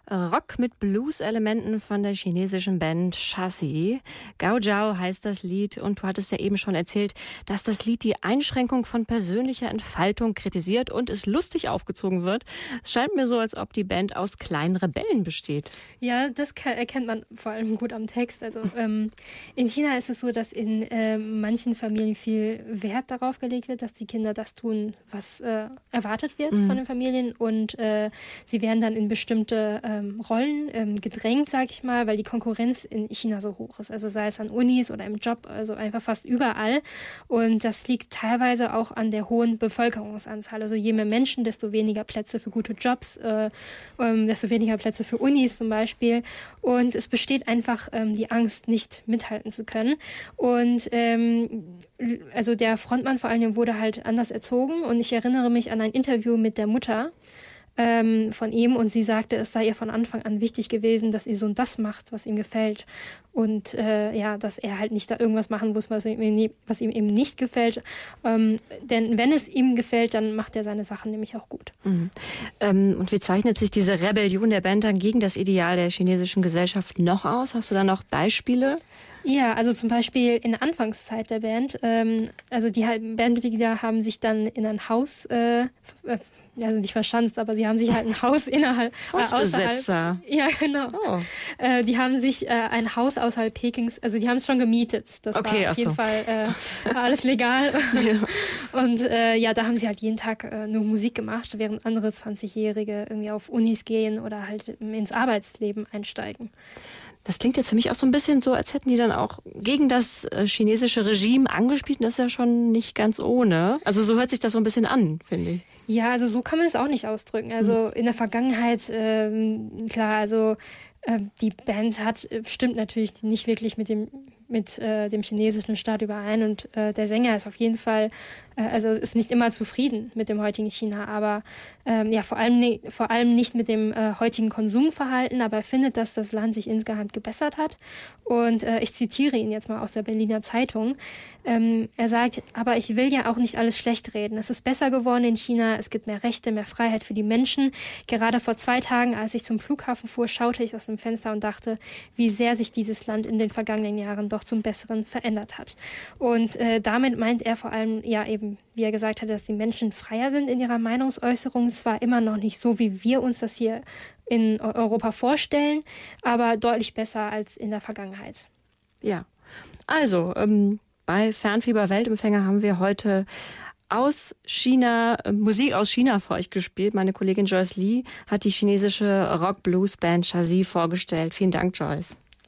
Rock mit Blues-Elementen von der chinesischen Band Chassis. Gao Zhao heißt das Lied und du hattest ja eben schon erzählt, dass das Lied die Einschränkung von persönlicher Entfaltung kritisiert und es lustig aufgezogen wird. Es scheint mir so, als ob die Band aus kleinen Rebellen besteht. Ja, das erkennt man vor allem gut am Text. Also in China ist es so, dass in manchen Familien viel Wert darauf gelegt wird, dass die Kinder das tun, was erwartet wird von den Familien, und sie werden dann in bestimmte Rollen gedrängt, sage ich mal, weil die Konkurrenz in China so hoch ist. Also sei es an Unis oder im Job, also einfach fast überall. Und das liegt teilweise auch an der hohen Bevölkerungsanzahl. Also je mehr Menschen, desto weniger Plätze für gute Jobs, desto weniger Plätze für Unis zum Beispiel. Und es besteht einfach die Angst, nicht mithalten zu können. Und also der Frontmann vor allem wurde halt anders erzogen. Und ich erinnere mich an ein Interview mit der Mutter von ihm, und sie sagte, es sei ihr von Anfang an wichtig gewesen, dass ihr Sohn das macht, was ihm gefällt, und dass er halt nicht da irgendwas machen muss, was ihm eben nicht gefällt, denn wenn es ihm gefällt, dann macht er seine Sachen nämlich auch gut. Mhm. Und wie zeichnet sich diese Rebellion der Band dann gegen das Ideal der chinesischen Gesellschaft noch aus? Hast du da noch Beispiele? Ja, also zum Beispiel in der Anfangszeit der Band, also die Bandmitglieder haben sich dann in ein Haus also nicht verschanzt, aber sie haben sich halt ein Haus Hausbesetzer. Ja, genau. Oh. Die haben sich ein Haus außerhalb Pekings, also die haben es schon gemietet. Das war auf jeden Fall alles legal. Ja. Und da haben sie halt jeden Tag nur Musik gemacht, während andere 20-Jährige irgendwie auf Unis gehen oder halt ins Arbeitsleben einsteigen. Das klingt jetzt für mich auch so ein bisschen so, als hätten die dann auch gegen das chinesische Regime angespielt. Und das ist ja schon nicht ganz ohne. Also so hört sich das so ein bisschen an, finde ich. Ja, also so kann man es auch nicht ausdrücken. Also in der Vergangenheit, klar, also die Band stimmt natürlich nicht wirklich mit dem chinesischen Staat überein, und der Sänger ist auf jeden Fall, also ist nicht immer zufrieden mit dem heutigen China, aber vor allem nicht mit dem heutigen Konsumverhalten, aber er findet, dass das Land sich insgesamt gebessert hat. Und ich zitiere ihn jetzt mal aus der Berliner Zeitung. Er sagt, aber ich will ja auch nicht alles schlecht reden. Es ist besser geworden in China, es gibt mehr Rechte, mehr Freiheit für die Menschen. Gerade vor 2 Tagen, als ich zum Flughafen fuhr, schaute ich aus dem Fenster und dachte, wie sehr sich dieses Land in den vergangenen Jahren doch zum Besseren verändert hat. Und damit meint er vor allem, ja eben, wie er gesagt hat, dass die Menschen freier sind in ihrer Meinungsäußerung. Es war immer noch nicht so, wie wir uns das hier in Europa vorstellen, aber deutlich besser als in der Vergangenheit. Ja, also bei Fernfieber Weltempfänger haben wir heute aus China, Musik aus China für euch gespielt. Meine Kollegin Joyce Lee hat die chinesische Rock-Blues-Band Chassis vorgestellt. Vielen Dank, Joyce.